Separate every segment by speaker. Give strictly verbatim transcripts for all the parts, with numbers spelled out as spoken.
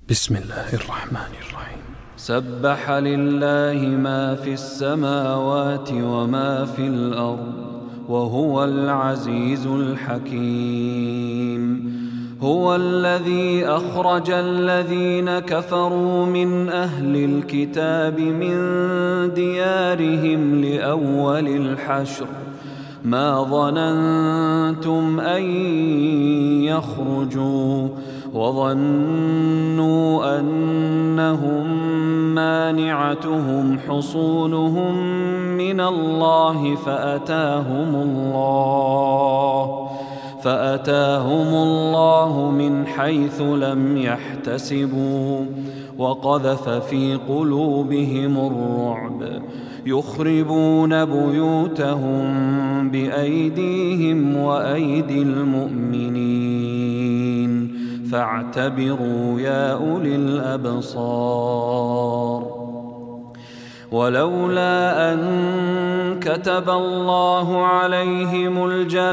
Speaker 1: بسم الله الرحمن الرحيم.
Speaker 2: سبح لله ما في السماوات وما في الأرض وهو العزيز الحكيم. هو الذي أخرج الذين كفروا من أهل الكتاب من ديارهم لأول الحشر ما ظننتم أن يخرجوا وظنوا أنهم مانعتهم حصونهم من الله فأتاهم الله فأتاهم الله من حيث لم يحتسبوا وقذف في قلوبهم الرعب يخربون بيوتهم بأيديهم وأيدي المؤمنين فاعتبروا يا أولي الأبصار. ولولا أن كتب الله عليهم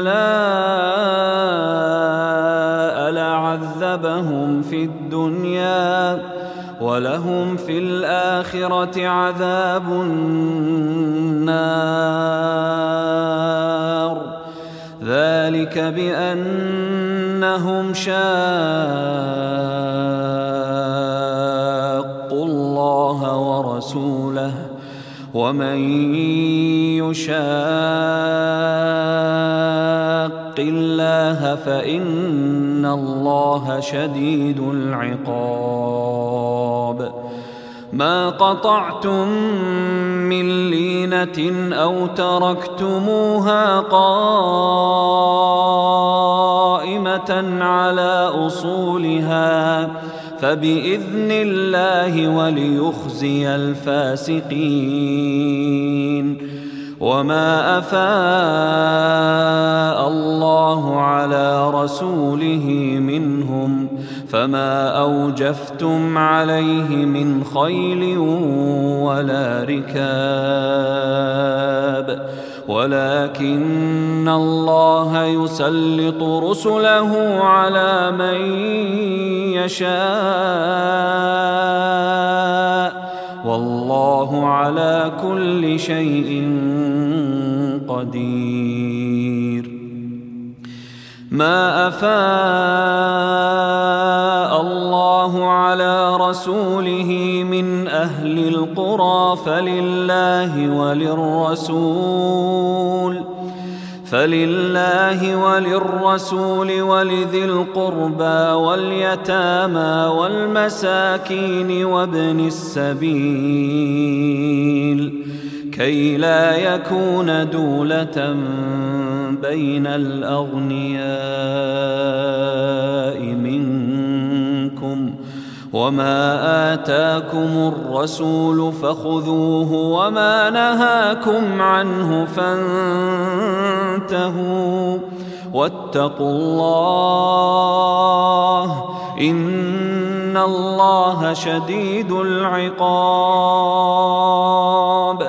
Speaker 2: الجلاء لعذبهم في الدنيا ولهم في الآخرة عذاب النار ذلك بأنهم شاقوا الله ورسوله ومن يشاق الله فإن الله شديد العقاب. ما قطعتم من لينة أو تركتموها قائمة على أصولها فبإذن الله وليخزي الفاسقين. وما أفاء الله على رسوله منهم فما أوجفتم عليه من خيل ولا ركاب ولكن الله يسلط رسله على من يشاء والله على كل شيء قدير. ما أفاء الله على رسوله من أهل القرى فلله وللرسول فلله وللرسول ولذي القربى واليتامى والمساكين وابن السبيل كي لا يكون دولة بين الأغنياء منكم وما آتاكم الرسول فخذوه وما نهاكم عنه فانتهوا واتقوا الله إن الله شديد العقاب.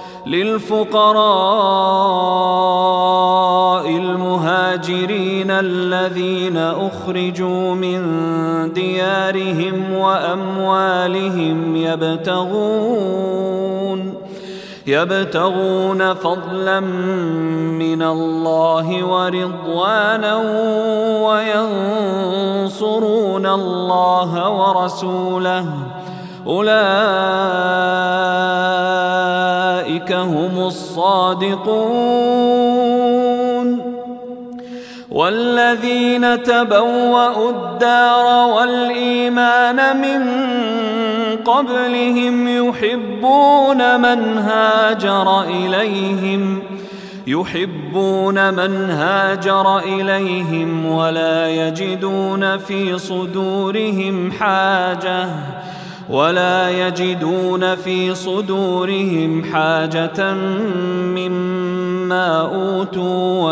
Speaker 2: للفقراء المهاجرين الذين أخرجوا من ديارهم وأموالهم يبتغون يبتغون فضلا من الله ورضوانا وينصرون الله ورسوله أولئك هم الصادقون. والذين تبوأوا الدار والإيمان من قبلهم يحبون من هاجر إليهم يحبون من هاجر إليهم ولا يجدون في صدورهم حاجة ولا يجدون في صدورهم حاجة مما أوتوا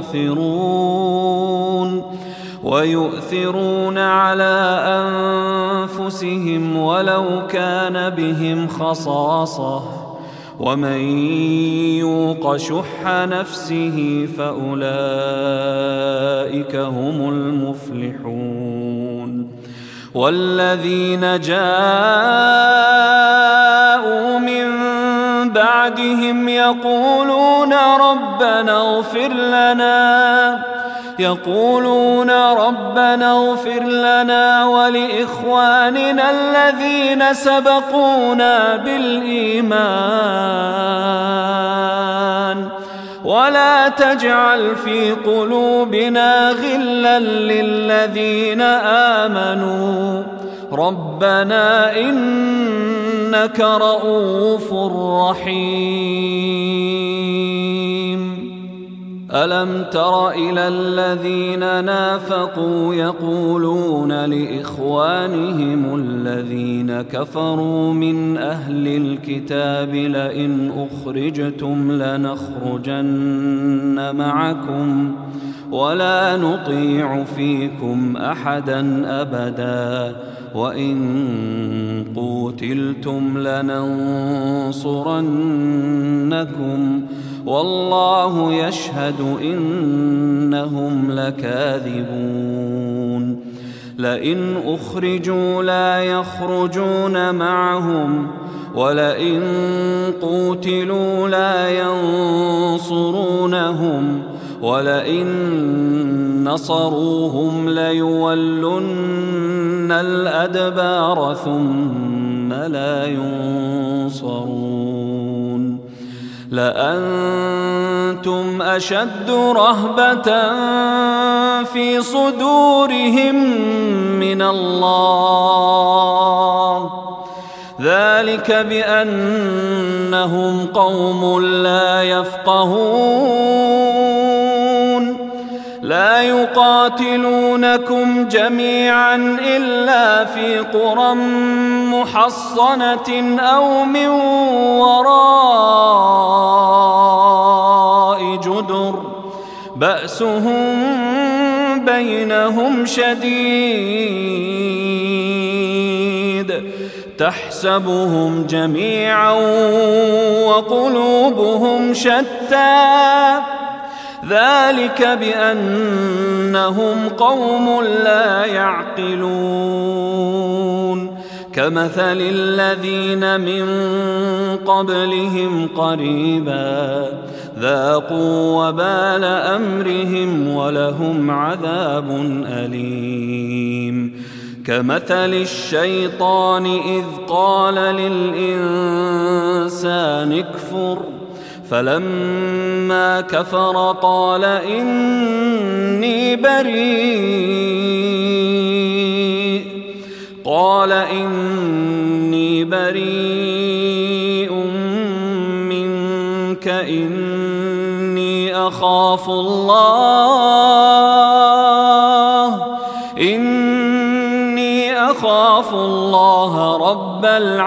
Speaker 2: ويؤثرون ويؤثرون على أنفسهم ولو كان بهم خصاصة ومن يوق شح نفسه فأولئك هم المفلحون. والذين جاءوا من بعدهم يقولون ربنا اغفر لنا يقولون ربنا اغفر لنا ولإخواننا الذين سبقونا بالإيمان ولا تجعل في قلوبنا غلا للذين آمنوا ربنا إنك رؤوف رحيم. ألم تر إلى الذين نافقوا يقولون لإخوانهم الذين كفروا من أهل الكتاب لئن أخرجتم لنخرجن معكم ولا نطيع فيكم أحدا أبدا وإن قوتلتم لننصرنكم والله يشهد إنهم لكاذبون. لئن أخرجوا لا يخرجون معهم ولئن قوتلوا لا ينصرونهم ولئن نصروهم ليولن الأدبار ثم لا ينصرون. لأنتم أشد رهبة في صدورهم من الله ذلك بأنهم قوم لا يفقهون. لا يقاتلونكم جميعا إلا في قرى محصنة أو من وراء جدر بأسهم بينهم شديد تحسبهم جميعا وقلوبهم شتى ذلك بأنهم قوم لا يعقلون. كمثل الذين من قبلهم قريبا ذاقوا وبال أمرهم ولهم عذاب أليم. كمثل الشيطان إذ قال للإنسان اكفر فلما كفر قال إني بريء قال إني بريء منك إني أخاف الله إني أخاف الله رب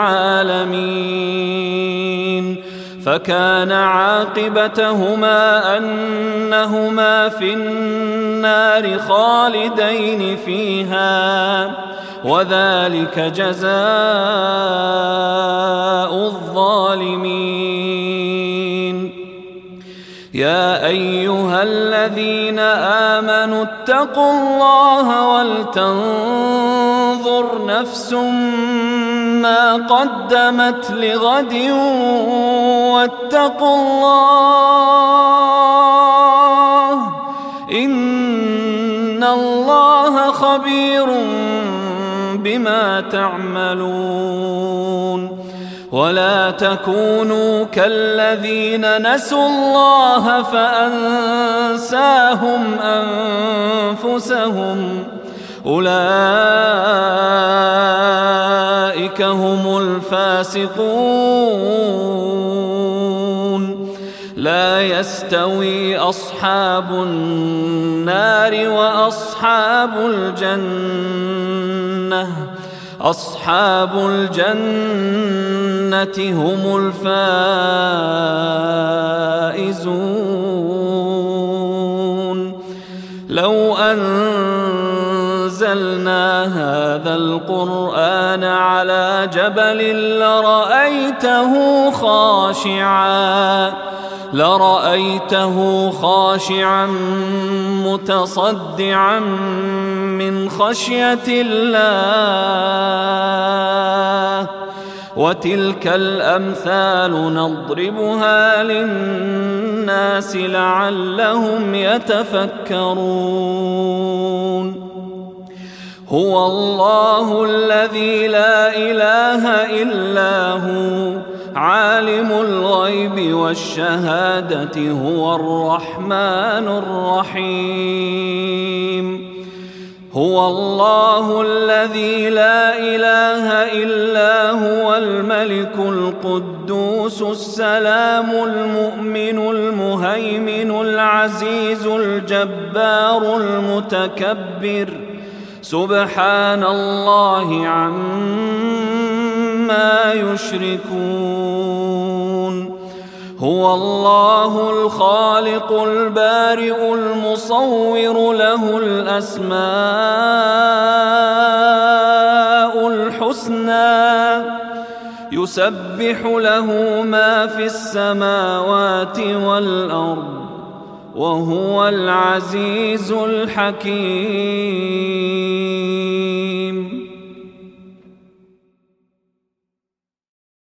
Speaker 2: العالمين. فكان عاقبتهما أنهما في النار خالدين فيها وذلك جزاء الظالمين. يا أيها الذين آمنوا اتقوا الله ولتنظر نفس ما قدمت لغد واتقوا الله إن الله خبير بما تعملون. ولا تكونوا كالذين نسوا الله فأنساهم أنفسهم أولئك هم الفاسقون. لا يستوي أصحاب النار وأصحاب الجنة أصحاب الجنة هم الفائزون. لو أنزلنا هذا القرآن على جبل لرأيته خاشعا لرأيته خاشعا متصدعا من خشية الله. وتلك الأمثال نضربها للناس لعلهم يتفكرون. هو الله الذي لا إله إلا هو عالم الغيب والشهادة هو الرحمن الرحيم. هو الله الذي لا إله إلا هو الملك القدوس السلام المؤمن المهيمن العزيز الجبار المتكبر سبحان الله عما يشركون. هو الله الخالق البارئ المصور له الأسماء الحسنى يسبح له ما في السماوات والأرض وهو العزيز الحكيم.